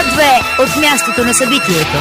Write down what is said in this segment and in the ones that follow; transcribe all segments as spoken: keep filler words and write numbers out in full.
две от мястото на събитието.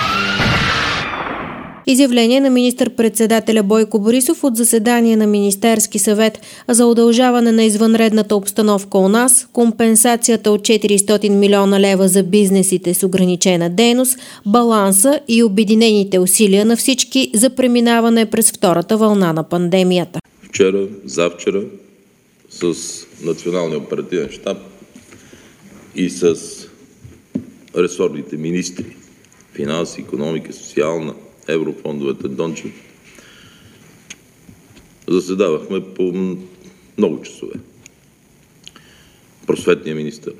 Изявление на министър-председателя Бойко Борисов от заседание на Министерски съвет за удължаване на извънредната обстановка у нас, компенсацията от четиристотин милиона лева за бизнесите с ограничена дейност, баланса и обединените усилия на всички за преминаване през втората вълна на пандемията. Вчера, завчера с Националния оперативен щаб и с ресорните министри финанси, икономика, социална, еврофондовете, Дончев, заседавахме по много часове. Просветния министър.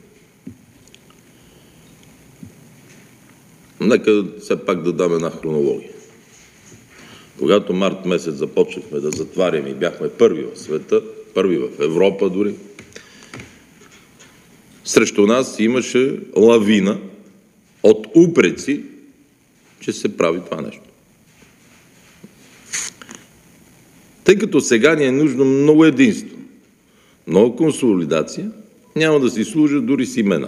Нека все пак да дам една хронология. Когато март месец започнахме да затваряме и бяхме първи в света, първи в Европа дори, срещу нас имаше лавина от упреци, че се прави това нещо. Тъй като сега ни е нужно много единство, много консолидация, няма да си служа дори с имена.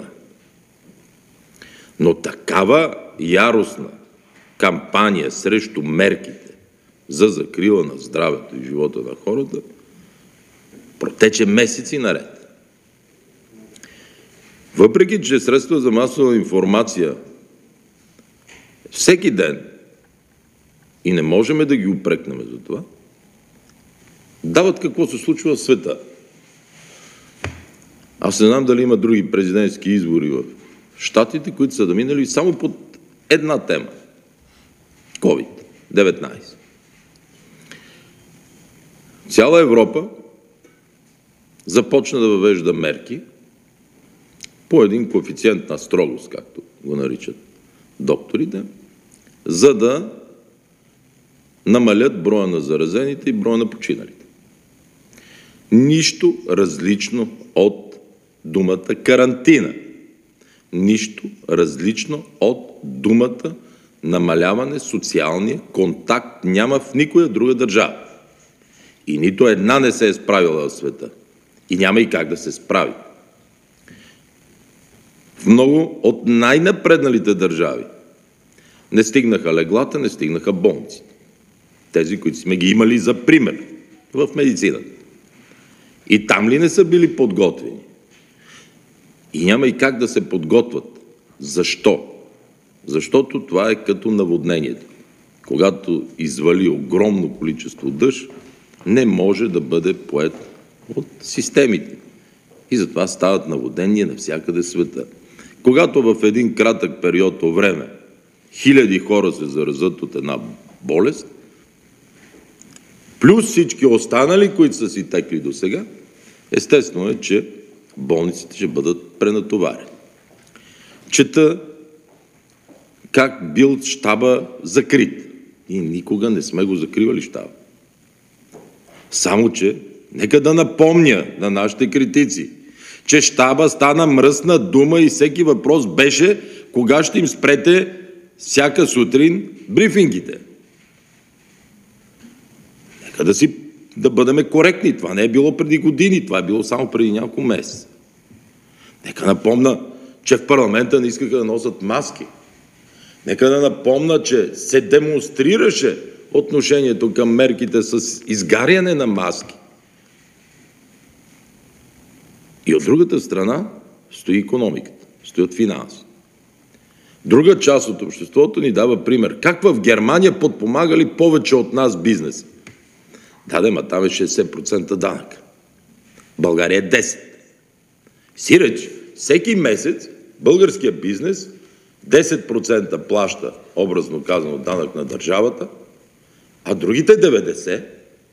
Но такава яростна кампания срещу мерките за закрила на здравето и живота на хората протече месеци наред. Въпреки че средства за масова информация всеки ден, и не можем да ги упрекнем за това, дават какво се случва в света. Аз не знам дали има други президентски избори в Щатите, които са да минали само под една тема – ковид деветнайсет. Цяла Европа започна да въвежда мерки по един коефициент на строгост, както го наричат докторите, за да намалят броя на заразените и броя на починалите. Нищо различно от думата карантина. Нищо различно от думата намаляване социалния контакт няма в никоя друга държава. И нито една не се е справила в света. И няма и как да се справи. В много от най-напредналите държави не стигнаха леглата, не стигнаха болниците. Тези, които сме ги имали за пример в медицината. И там ли не са били подготвени? И няма и как да се подготвят. Защо? Защото това е като наводнението. Когато извали огромно количество дъжд, не може да бъде поет от системите. И затова стават наводнения навсякъде в света. Когато в един кратък период от време хиляди хора се заразят от една болест, плюс всички останали, които са си текли до сега, естествено е, че болниците ще бъдат пренатоварени. Чета как бил щаба закрит. И никога не сме го закривали щаба. Само че, нека да напомня на нашите критици, че щаба стана мръсна дума и всеки въпрос беше кога ще им спрете всяка сутрин брифингите. Нека да си да бъдем коректни. Това не е било преди години, това е било само преди няколко месеца. Нека напомня, че в парламента не искаха да носят маски. Нека да напомня, че се демонстрираше отношението към мерките с изгаряне на маски. И от другата страна стои икономиката, стоят финанси. Друга част от обществото ни дава пример. Как в Германия подпомагали повече от нас бизнеса? Да, да, ма там е шейсет процента данък. България е десет процента. Сиреч, всеки месец българския бизнес десет процента плаща, образно казано, данък на държавата, а другите деветдесет процента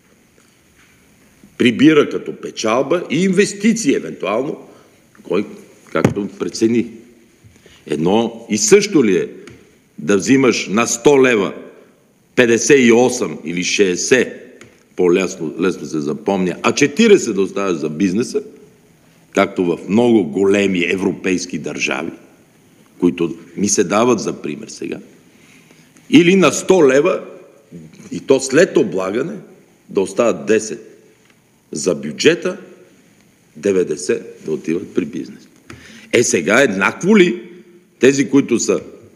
прибира като печалба и инвестиции, евентуално, кой както прецени. Едно и също ли е да взимаш на сто лева петдесет и осем или шейсет, по-лесно лесно се запомня, а четирийсет да оставяш за бизнеса, както в много големи европейски държави, които ми се дават за пример сега, или на сто лева, и то след облагане, да остават десет за бюджета, деветдесет да отиват при бизнес. Е сега еднакво ли тези, които са,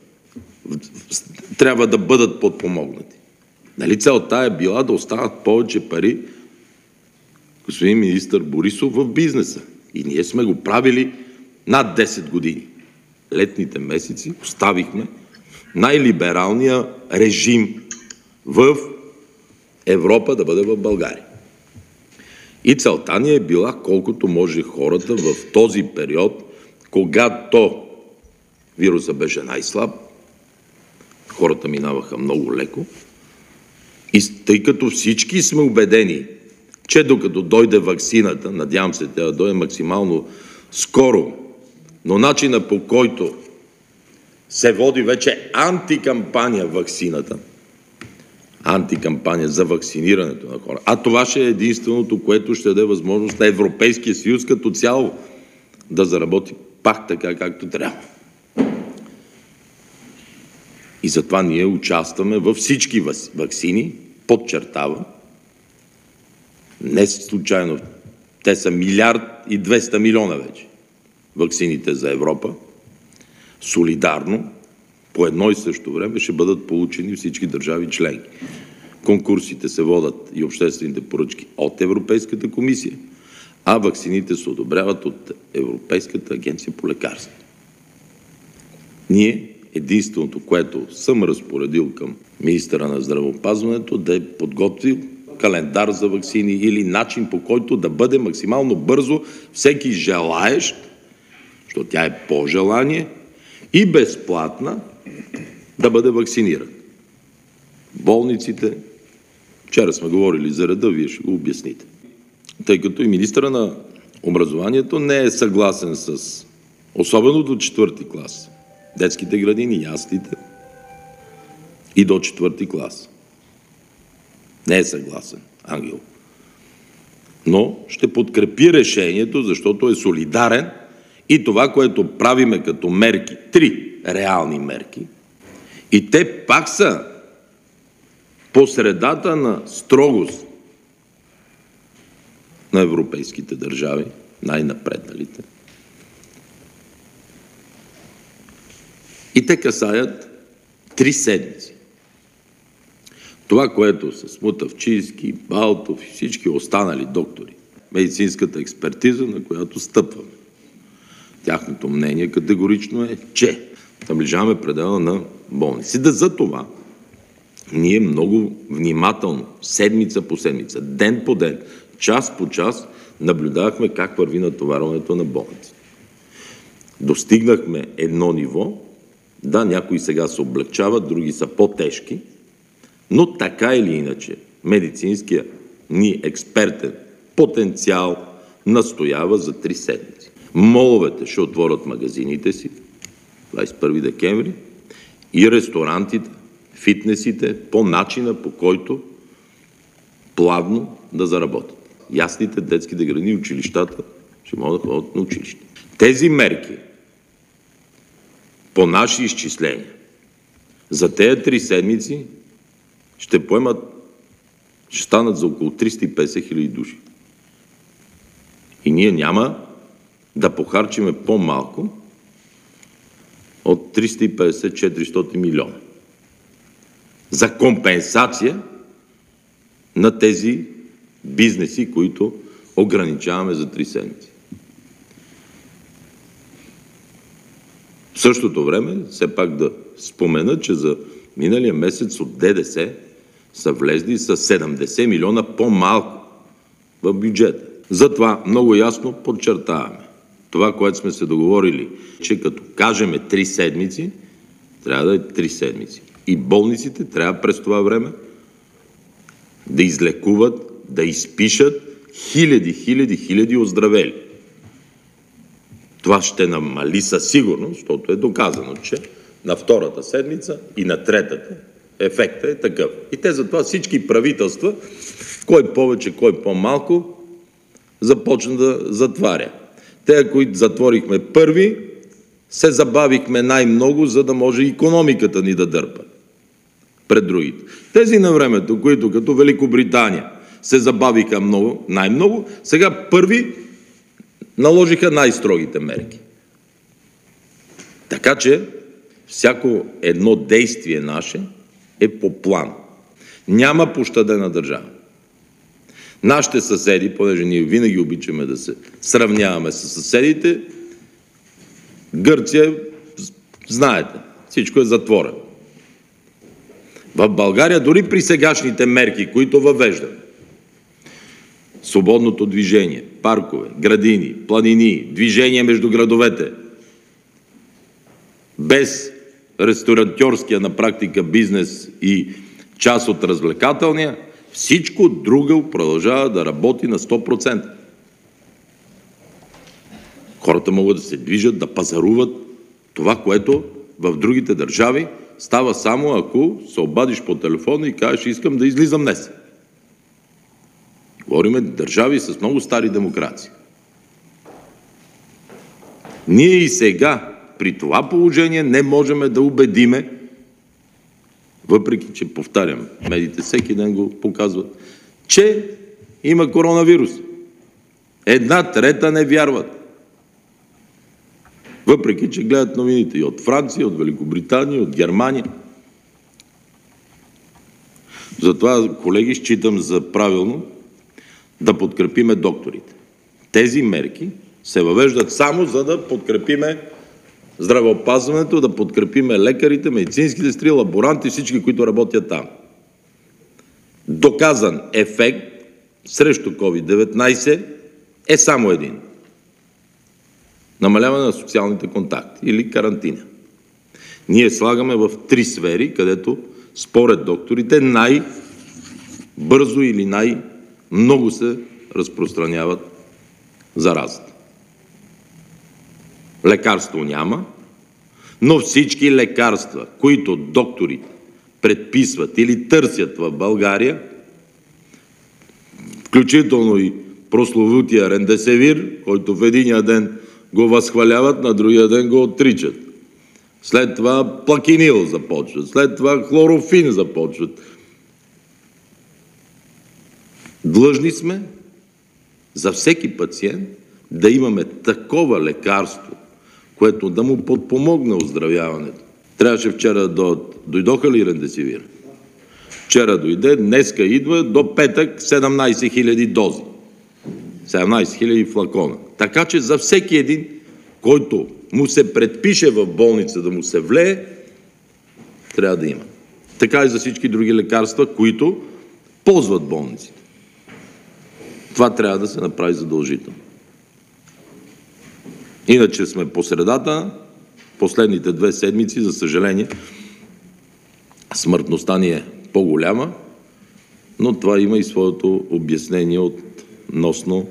трябва да бъдат подпомогнати. Нали целта е била да останат повече пари, господин министър Борисов, в бизнеса. И ние сме го правили над десет години. Летните месеци оставихме най-либералния режим в Европа да бъде в България. И целта ни е била колкото може хората в този период, когато вируса беше най-слаб, хората минаваха много леко, и тъй като всички сме убедени, че докато дойде ваксината, надявам се тя да дойде максимално скоро, но начина по който се води вече антикампания ваксината, антикампания за вакцинирането на хора, а това ще е единственото, което ще даде възможност на Европейския съюз като цяло да заработи пак така, както трябва. И затова ние участваме във всички ваксини, подчертавам, не случайно, те са милиард и двеста милиона вече, ваксините за Европа, солидарно, по едно и също време ще бъдат получени всички държави членки. Конкурсите се водят и обществените поръчки от Европейската комисия, а ваксините се одобряват от Европейската агенция по лекарства. Ние единственото, което съм разпоредил към министъра на здравеопазването, да е подготвил календар за ваксини или начин, по който да бъде максимално бързо всеки желаещ, защото тя е по желание, и безплатна да бъде вакциниран. Болниците, вчера сме говорили за реда, вие ще го обясните. Тъй като и министъра на образованието не е съгласен с, особено до четвърти клас, детските градини, яслите и до четвърти клас. Не е съгласен, Ангел. Но ще подкрепи решението, защото е солидарен и това, което правиме като мерки, три реални мерки, и те пак са по средата на строгост на европейските държави, най-напредналите. И те касаят три седмици. Това, което с Мутафчийски, Балтов и всички останали доктори, медицинската експертиза, на която стъпваме. Тяхното мнение категорично е, че наближаваме предела на болници. Да за това ние много внимателно, седмица по седмица, ден по ден, час по час наблюдавахме как върви натоварването на болници. Достигнахме едно ниво, да, някои сега се облегчават, други са по-тежки, но така или иначе медицинския ни експертен потенциал настоява за три седмици. Моловете ще отворят магазините си двадесет и първи декември и ресторантите, фитнесите по начина, по който плавно да заработят. Ясните, детските градини, училищата ще могат да ходят на училище. Тези мерки по наши изчисления за тези три седмици ще поемат, ще станат за около триста и петдесет хиляди души. И ние няма да похарчиме по-малко от триста и петдесет до четиристотин милиона за компенсация на тези бизнеси, които ограничаваме за три седмици. В същото време, все пак да спомена, че за миналия месец от ДДС са влезли с седемдесет милиона по-малко в бюджета. Затова много ясно подчертаваме това, което сме се договорили, че като кажеме три седмици, трябва да е три седмици. И болниците трябва през това време да излекуват, да изпишат хиляди, хиляди, хиляди оздравели. Това ще намали със сигурност, защото е доказано, че на втората седмица и на третата ефектът е такъв. И те затова всички правителства, кой повече, кой по-малко, започна да затваря. Те, които затворихме първи, се забавихме най-много, за да може икономиката ни да дърпа пред другите. Тези на времето, които като Великобритания се забавиха много, най-много, сега първи наложиха най-строгите мерки. Така че всяко едно действие наше е по план. Няма пощадена държава. Нашите съседи, понеже ние винаги обичаме да се сравняваме с съседите, Гърция, знаете, всичко е затворено. В България, дори при сегашните мерки, които въвеждаме, свободното движение, паркове, градини, планини, движение между градовете, без ресторантьорския на практика бизнес и част от развлекателния, всичко друго продължава да работи на сто процента. Хората могат да се движат, да пазаруват. Това, което в другите държави става само ако се обадиш по телефона и кажеш: искам да излизам днес. Говориме държави с много стари демокрации. Ние и сега при това положение не можем да убедиме, въпреки че, повтарям, медиите всеки ден го показват, че има коронавирус. Една трета не вярват. Въпреки че гледат новините и от Франция, от Великобритания, от Германия. Затова, колеги, считам за правилно да подкрепиме докторите. Тези мерки се въвеждат само за да подкрепиме здравеопазването, да подкрепиме лекарите, медицинските сестри, лаборанти, всички, които работят там. Доказан ефект срещу ковид деветнайсет е само един. Намаляване на социалните контакти или карантина. Ние слагаме в три сфери, където според докторите най-бързо или най-много се разпространяват заразата. Лекарство няма, но всички лекарства, които докторите предписват или търсят в България, включително и прословутия ремдесивир, който в единия ден го възхваляват, на другия ден го отричат. След това плакинил започват, след това хлорофин започват. Длъжни сме за всеки пациент да имаме такова лекарство, което да му подпомогне оздравяването. Трябваше вчера да дойдат. Дойдоха ли ремдесивир? Вчера дойде, днеска идва, до петък седемнайсет хиляди дози. седемнайсет хиляди флакона. Така че за всеки един, който му се предпише в болница да му се влее, трябва да има. Така и за всички други лекарства, които ползват болниците. Това трябва да се направи задължително. Иначе сме по средата, последните две седмици, за съжаление, смъртността ни е по-голяма, но това има и своето обяснение относно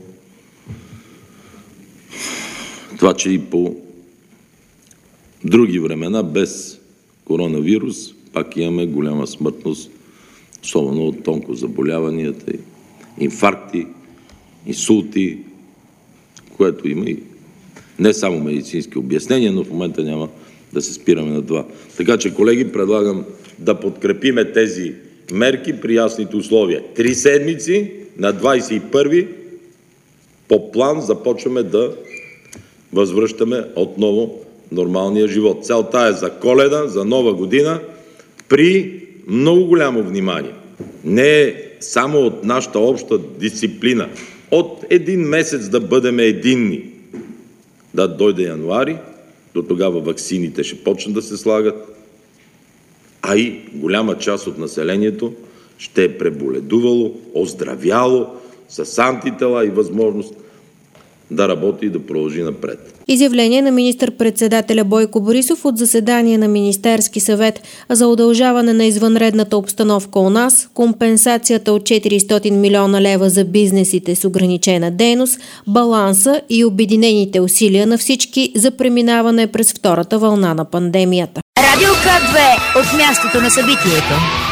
това, че и по други времена, без коронавирус, пак имаме голяма смъртност, особено от онкозаболяванията, инфаркти, инсулти, което има и не само медицински обяснения, но в момента няма да се спираме на това. Така че, колеги, предлагам да подкрепиме тези мерки при ясните условия. Три седмици, на двайсет и първи по план започваме да възвръщаме отново нормалния живот. Целта е за Коледа, за Нова година, при много голямо внимание. Не е само от нашата обща дисциплина. От един месец да бъдем единни. Да дойде януари, до тогава ваксините ще почнат да се слагат, а и голяма част от населението ще е преболедувало, оздравяло, с антитела и възможност да работи и да продължи напред. Изявление на министър-председателя Бойко Борисов от заседание на Министерски съвет за удължаване на извънредната обстановка у нас, компенсацията от четиристотин милиона лева за бизнесите с ограничена дейност, баланса и обединените усилия на всички за преминаване през втората вълна на пандемията. Радио К две от мястото на събитието.